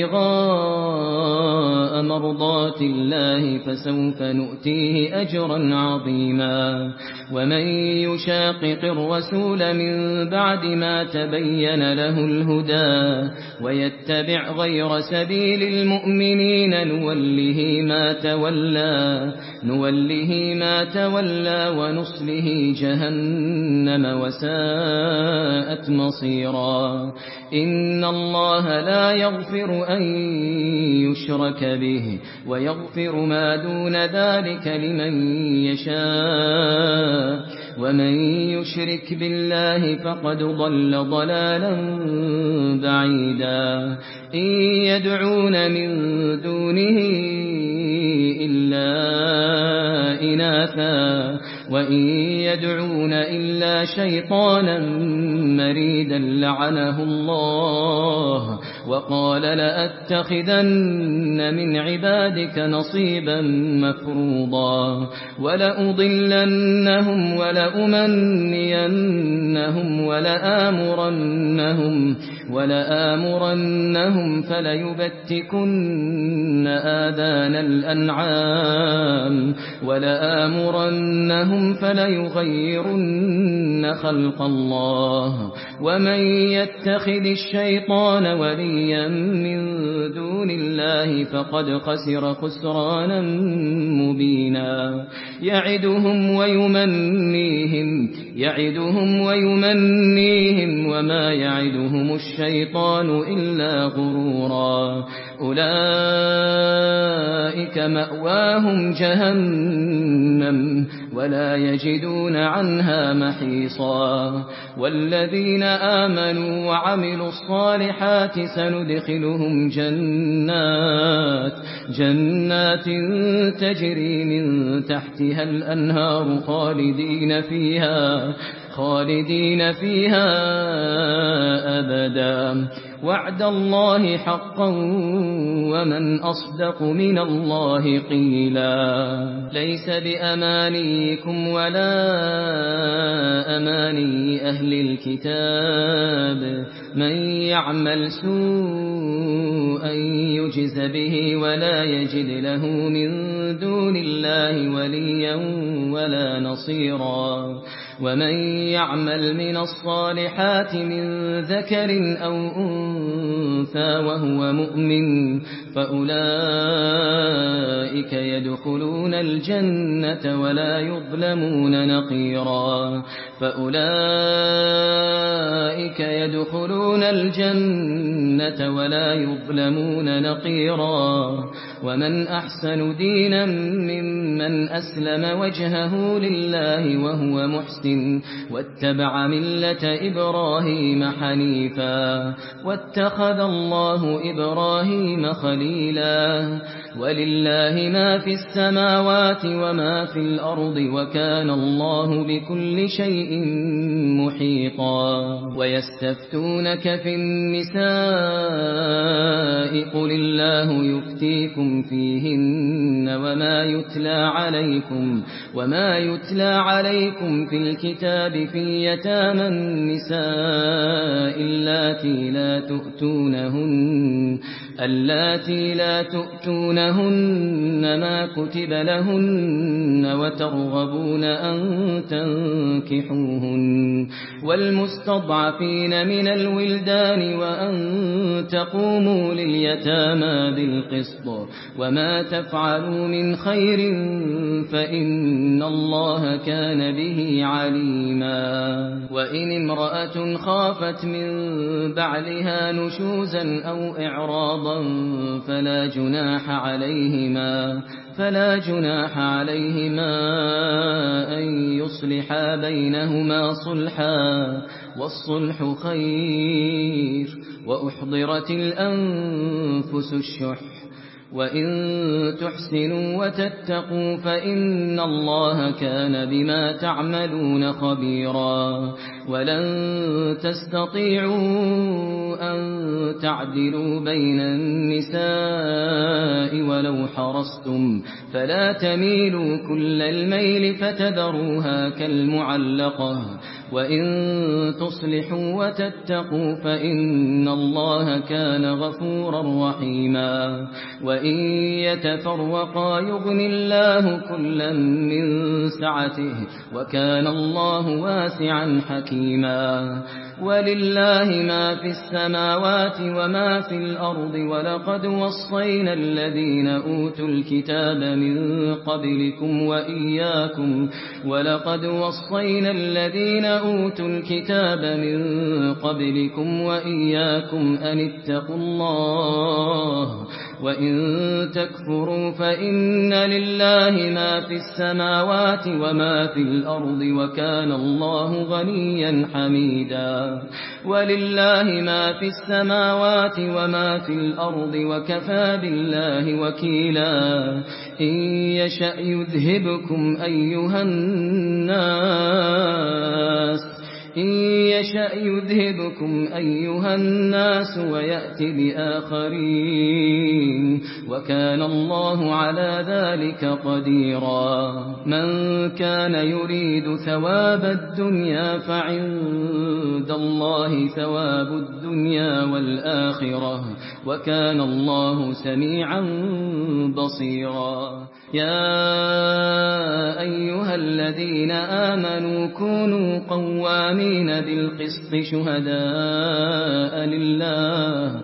ابتغاء مرضات الله فسوف نؤتيه أجرا عظيما ومن يشاقق الرسول من بعد ما تبين له الهدى ويتبع غير سبيل المؤمنين نوله ما تولى نوله ما تولى ونصله جهنم وساءت مصيرا إن الله لا يغفر أن يشرك به ويغفر ما دون ذلك لمن يشاء ومن يشرك بالله فقد ضل ضلالا بعيدا إن يدعون من دونه إلا إناثا وإن يدعون إلا شيطانا مريدا لعنه الله وقال لأتخذن من عبادك نصيبا مفروضا ولأضلنهم ولأمنينهم ولآمرنهم ولآمرنهم فليبتكن آذان الأنعام ولآمرنهم فليغيرن خلق الله ومن يتخذ الشيطان وليا من دون الله فقد خسر خسرانا مبينا يعدهم ويمنيهم يعدهم ويمنيهم وما يعدهم الشيطان إلا غرورا أولئك مأواهم جهنم ولا يجدون عنها محيصا والذين آمنوا وعملوا الصالحات سندخلهم جنات جنات تجري من تحتها الأنهار خالدين فيها خالدين فيها أبدا وعد الله حقا ومن أصدق من الله قيلا ليس بأمانيكم ولا أماني أهل الكتاب من يعمل سوءا يجز به ولا يجد له من دون الله وليا ولا نصيرا ومن يعمل من الصالحات من ذكر أو أنثى وهو مؤمن فأولئك يدخلون الجنة ولا يظلمون نقيرا فأولئك يدخلون الجنة ولا يظلمون نقيرا ومن أحسن دينا ممن أسلم وجهه لله وهو محسن واتبع ملة إبراهيم حنيفا واتخذ الله إبراهيم خليلا ولله ما في السماوات وما في الأرض وكان الله بكل شيء محيطا ويستفتونك في النساء قل الله يفتيكم فيهن وما يتلى عليكم وما يتلى عليكم في الكتاب في يتامى النساء اللاتي لا تؤتونهن اللاتي لا تؤتونهن ما كتب لهن وترغبون أن تنكحوهن والمستضعفين من الولدان وأن تقوموا لليتامى بالقسط وما تفعلوا من خير فإن الله كان به عليما وإن امرأة خافت من بعلها نشوزا أو إعراضا فلا جناح عليهما فلا جناح عليهما أن يصلحا بينهما صلحا والصلح خير وأحضرت الأنفس الشح وإن تحسنوا وتتقوا فإن الله كان بما تعملون خبيرا ولن تستطيعوا أن تعدلوا بين النساء ولو حرصتم فلا تميلوا كل الميل فتذروها كالمعلقة وإن تصلحوا وتتقوا فإن الله كان غفورا رحيما وإن يتفرقا يغن الله كلا من سعته وكان الله واسعا حكيما ولله ما في السماوات وما في الأرض ولقد وصينا الذين أوتوا الكتاب من قبلكم وإياكم ولقد وصينا الذين أوتوا الكتاب من قبلكم وإياكم أن اتقوا الله وإن تكفروا فإن لله ما في السماوات وما في الأرض وكان الله غنيا حميدا ولله ما في السماوات وما في الأرض وكفى بالله وكيلا إن يشأ يذهبكم أيها الناس إن يشأ يذهبكم أيها الناس ويأت بآخرين وكان الله على ذلك قديرا من كان يريد ثواب الدنيا فعند الله ثواب الدنيا والآخرة وكان الله سميعا بصيرا يا أيها الذين آمنوا كونوا قوامين بالقسط شهداء لله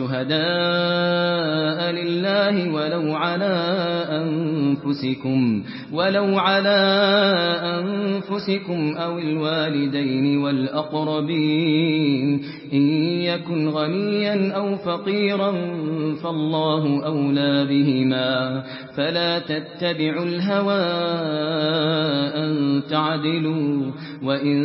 شهداء لله ولو على أنفسكم ولو على أنفسكم أو الوالدين والأقربين إن يكن غنيا أو فقيرا فالله أولى بهما فلا تتبعوا الهوى أن تعدلوا وإن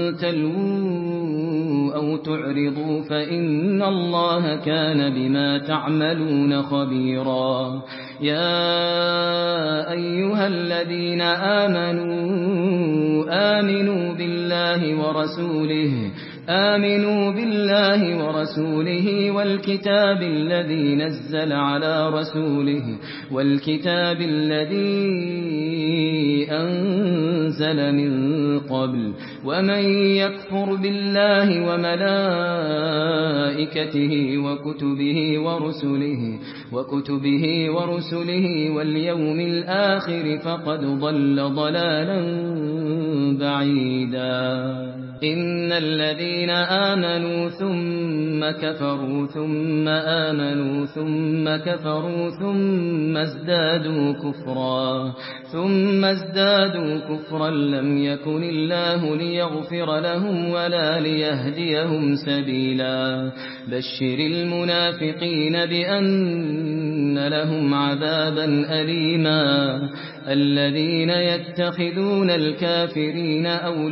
تلووا أو تعرضوا فإن الله كان بما تعملون خبيرا يا أيها الذين آمنوا آمنوا بالله ورسوله آمنوا بالله ورسوله والكتاب الذي نزل على رسوله والكتاب الذي أنزل من قبل ومن يكفر بالله وملائكته وكتبه ورسله وكتبه ورسله واليوم الآخر فقد ضل ضلالا بعيدا إن الذين آمنوا ثم كفروا ثم آمنوا ثم كفروا ثم ازدادوا كفرا ثم ازدادوا كفرا لم يكن الله ليغفر لهم ولا ليهديهم سبيلا بشر المنافقين بأن لهم عذابا أليما الذين يتخذون الكافرين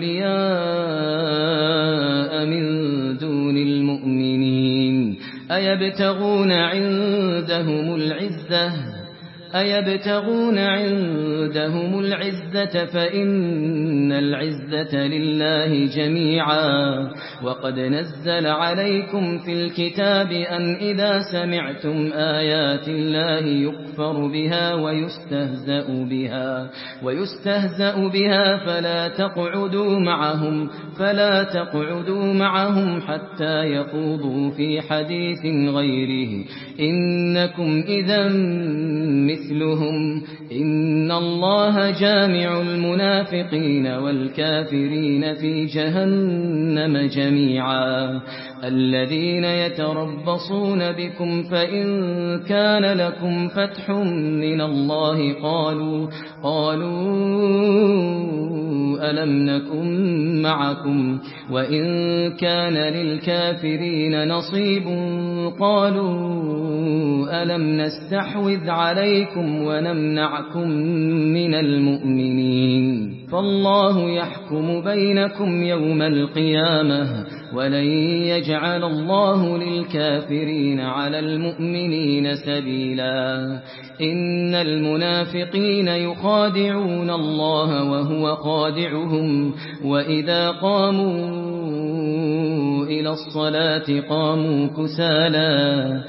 أولياء من دون المؤمنين أيبتغون عندهم العزة أيبتغون عندهم العزة فإن العزة لله جميعا وقد نزل عليكم في الكتاب أن إذا سمعتم آيات الله يكفر بها ويستهزأ بها ويستهزأ بها فلا تقعدوا معهم فلا تقعدوا معهم حتى يخوضوا في حديث غيره إنكم إذا مثلهم إن الله جامع المنافقين والكافرين في جهنم جميعا الذين يتربصون بكم فإن كان لكم فتح من الله قالوا قالوا ألم نكن معكم وإن كان للكافرين نصيب قالوا ألم نستحوذ عليكم ونمنعكم من المؤمنين فالله يحكم بينكم يوم القيامة ولن يجعل الله للكافرين على المؤمنين سبيلا إن المنافقين يخادعون الله وهو خادعهم وإذا قاموا إلى الصلاة قاموا كسالى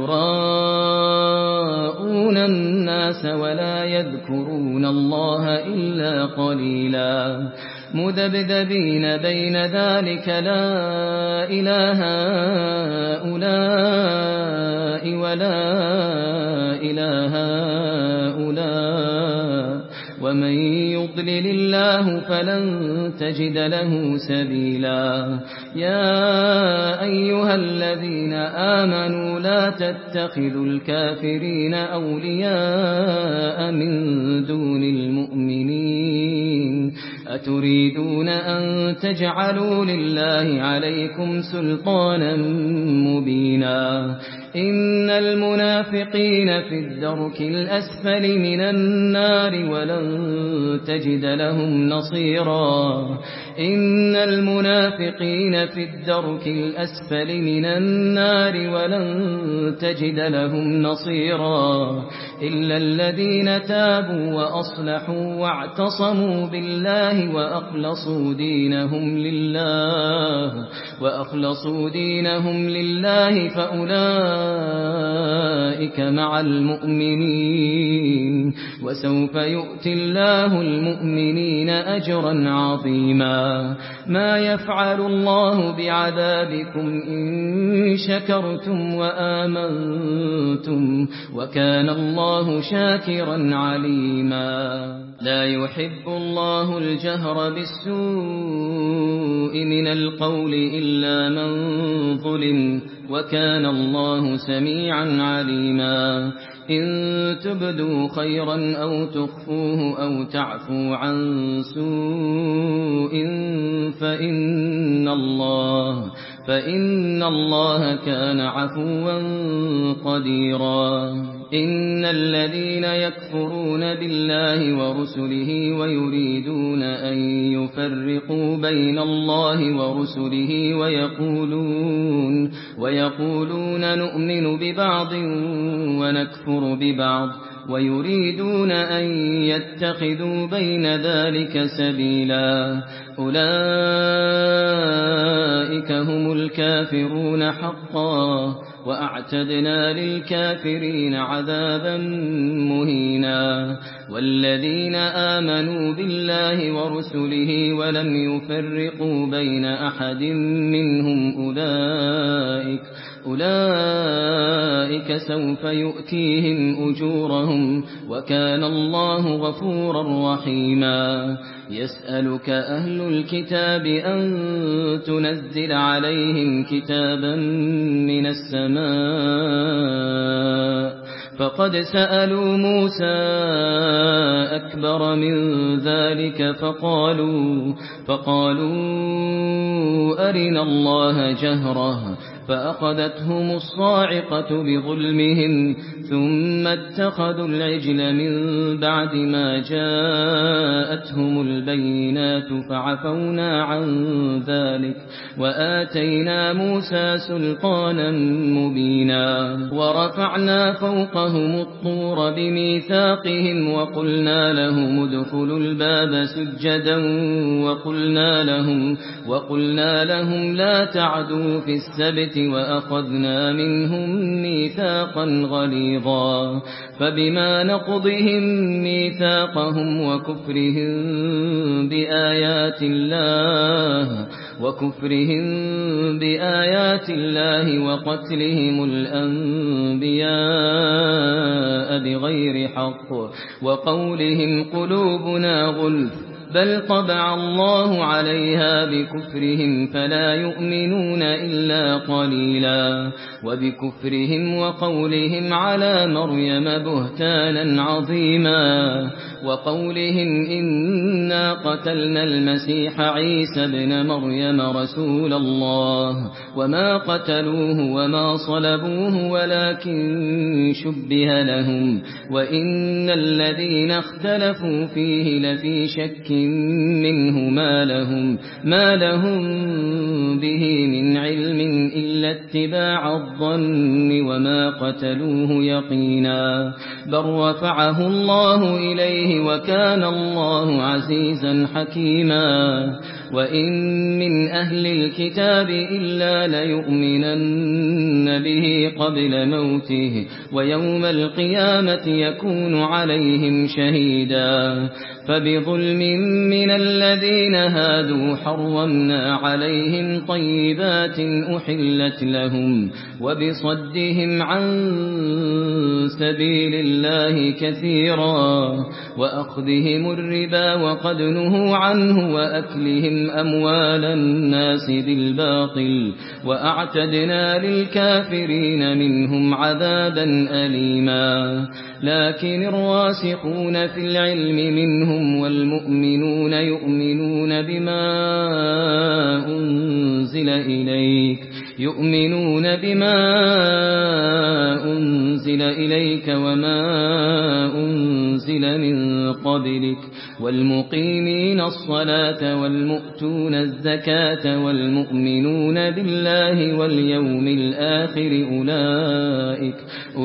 يراءون الناس ولا يذكرون الله إلا قليلا مذبذبين بين ذلك لا إله هؤلاء ولا إله هؤلاء ومن يضلل الله فلن تجد له سبيلا يا أيها الذين آمنوا لا تتخذوا الكافرين أولياء من دون المؤمنين أتريدون أن تجعلوا لله عليكم سلطانا مبينا إن المنافقين في الدرك الأسفل من النار ولن تجد لهم نصيرا إن المنافقين في الدرك الأسفل من النار ولن تجد لهم نصيرا إلا الذين تابوا وأصلحوا واعتصموا بالله وأخلصوا دينهم لله وأخلصوا دينهم لله فأولئك مع المؤمنين وسوف يؤتي الله المؤمنين أجرا عظيما ما يفعل الله بعذابكم إن شكرتم وآمنتم وكان الله شاكرا عليما لا يحب الله الجهر بالسوء من القول إلا من ظلم وكان الله سميعا عليما إن تبدوا خيرا أو تخفوه أو تعفوا عن سوء فإن الله فإن الله كان عفوا قديرا إن الذين يكفرون بالله ورسله ويريدون أن يفرقوا بين الله ورسله ويقولون ويقولون نؤمن ببعض ونكفر ببعض ويريدون أن يتخذوا بين ذلك سبيلا أولئك هم الكافرون حقا وأعتدنا للكافرين عذابا مهينا والذين آمنوا بالله ورسله ولم يفرقوا بين أحد منهم أولئك أولئك سوف يؤتيهم أجورهم وكان الله غفورا رحيما يسألك أهل الكتاب أن تنزل عليهم كتابا من السماء فقد سألوا موسى أكبر من ذلك فقالوا فقالوا أرنا الله جهرة فأخذتهم الصاعقة بظلمهم ثم اتخذوا العجل من بعد ما جاءتهم البينات فعفونا عن ذلك وآتينا موسى سلطانا مبينا ورفعنا فوقهم الطور بميثاقهم وقلنا لهم ادخلوا الباب سجدا وقلنا لهم, وقلنا لهم لا تعدوا في السبت وأخذنا منهم ميثاقا غليظا فبما نقضهم ميثاقهم وكفرهم بآيات الله وكفرهم بآيات الله وقتلهم الأنبياء بغير حق وقولهم قلوبنا غلف بل طبع الله عليها بكفرهم فلا يؤمنون إلا قليلا وبكفرهم وقولهم على مريم بهتانا عظيما وقولهم إنا قتلنا المسيح عيسى ابن مريم رسول الله وما قتلوه وما صلبوه ولكن شبه لهم وإن الذين اختلفوا فيه لفي شك منه ما لهم, ما لهم به من علم إلا اتباع الظن وما قتلوه يقينا بل رفعه الله إليه وكان الله عزيزا حكيما وإن من أهل الكتاب إلا ليؤمنن به قبل موته ويوم القيامة يكون عليهم شهيدا فبظلم من الذين هادوا حرمنا عليهم طيبات أحلت لهم وبصدهم عن سبيل الله كثيرا وأخذهم الربا وقد نهوا عنه وأكلهم أموال الناس بالباطل وأعتدنا للكافرين منهم عذابا أليما لكن الراسخون في العلم منهم والمؤمنون يؤمنون بما أنزل إليك يؤمنون بما أنزل إليك وما أنزل من قبلك والمقيمين الصلاة والمؤتون الزكاة والمؤمنون بالله واليوم الآخر أولئك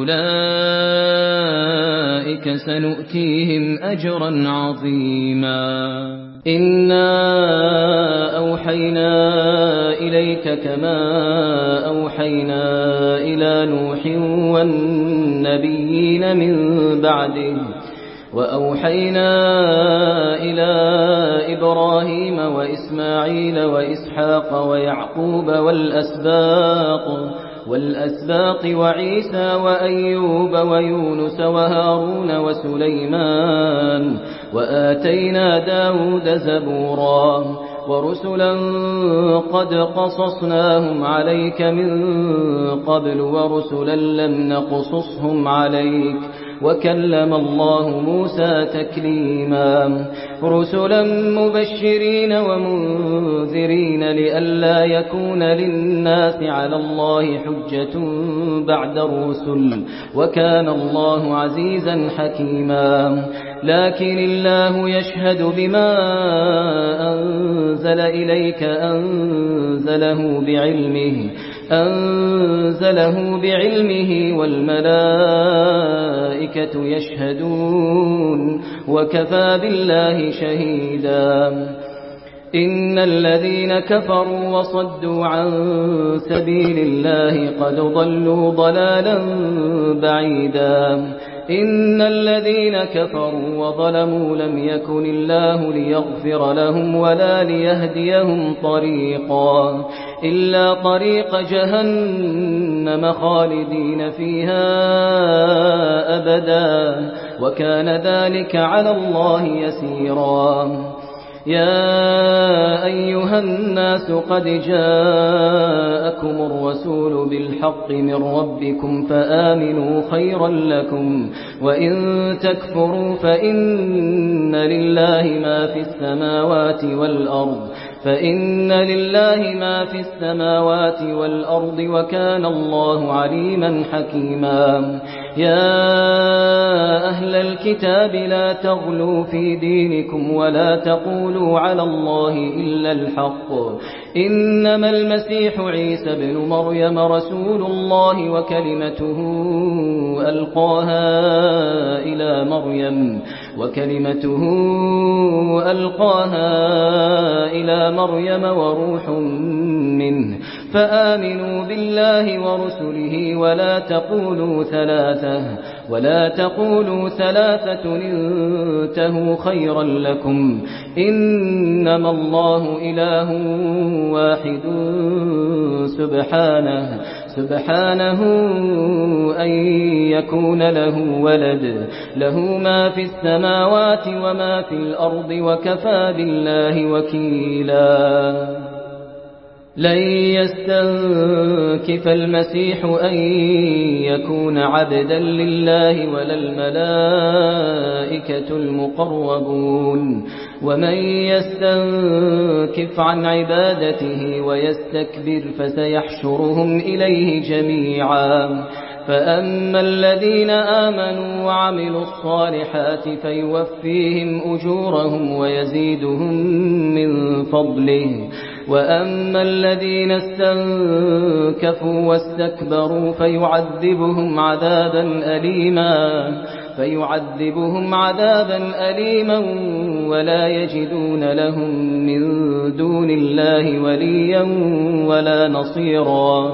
أولئك سنؤتيهم أجرا عظيما إنا أوحينا إليك كما أوحينا إلى نوح والنبيين من بعده وأوحينا إلى إبراهيم وإسماعيل وإسحاق ويعقوب والأسباط والأسباط وعيسى وأيوب ويونس وهارون وسليمان وآتينا داود زبورا ورسلا قد قصصناهم عليك من قبل ورسلا لم نقصصهم عليك وكلم الله موسى تكليما رسلا مبشرين ومنذرين لئلا يكون للناس على الله حجة بعد الرسل وكان الله عزيزا حكيما لكن الله يشهد بما أنزل إليك أنزله بعلمه أنزله بعلمه والملائكة يشهدون وكفى بالله شهيدا إن الذين كفروا وصدوا عن سبيل الله قد ضلوا ضلالا بعيدا إن الذين كفروا وظلموا لم يكن الله ليغفر لهم ولا ليهديهم طريقا إلا طريق جهنم خالدين فيها أبدا وكان ذلك على الله يسيرا يا أيها الناس قد جاءكم الرسول بالحق من ربكم فآمنوا خيرا لكم وإن تكفروا فإن لله ما في السماوات والأرض فإن لله ما في السماوات والأرض وكان الله عليما حكيما يا أهل الكتاب لا تغلوا في دينكم ولا تقولوا على الله إلا الحق إنما المسيح عيسى بن مريم رسول الله وكلمته ألقاها إلى مريم وكلمته ألقاها إلى مريم وروح منه فآمنوا بالله ورسله ولا تقولوا ثلاثة ولا تقولوا ثلاثة انتهوا خيرا لكم إنما الله إله واحد سبحانه سبحانه أن يكون له ولد له ما في السماوات وما في الأرض وكفى بالله وكيلا لن يستنكف المسيح أن يكون عبدا لله ولا الملائكة المقربون ومن يستنكف عن عبادته ويستكبر فسيحشرهم إليه جميعا فأما الذين آمنوا وعملوا الصالحات فيوفيهم أجورهم ويزيدهم من فضله وأما الذين استنكفوا واستكبروا فيعذبهم عذابا أليما فيعذبهم عذابا أليما ولا يجدون لهم من دون الله وليا ولا نصيرا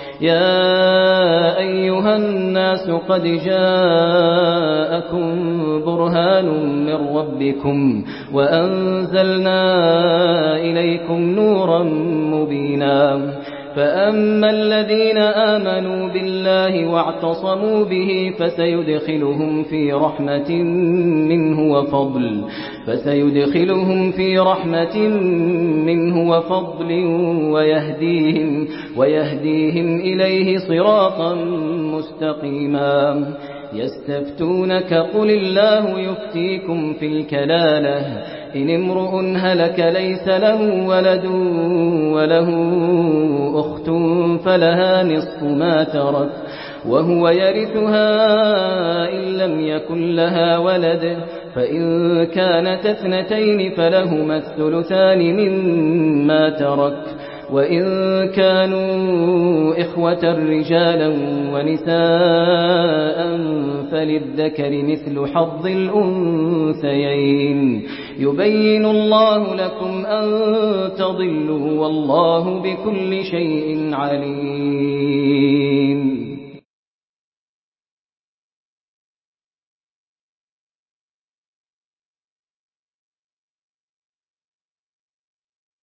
يا أيها الناس قد جاءكم برهان من ربكم وأنزلنا إليكم نورا مبينا فأما الذين آمنوا بالله واعتصموا به فسيدخلهم في رحمة منه وفضل فسيدخلهم في رحمة منه وفضل ويهديهم ويهديهم إليه صراطا مستقيما يستفتونك قل الله يفتيكم في الكلالة إن امرؤ هلك ليس له ولد وله أخت فلها نصف ما ترك وهو يرثها إن لم يكن لها ولد فإن كانت اثنتين فلهما الثلثان مما ترك وإن كانوا إخوة رجالا ونساء فللذكر مثل حظ الأنثيين يبين الله لكم أن تضلوا والله بكل شيء عليم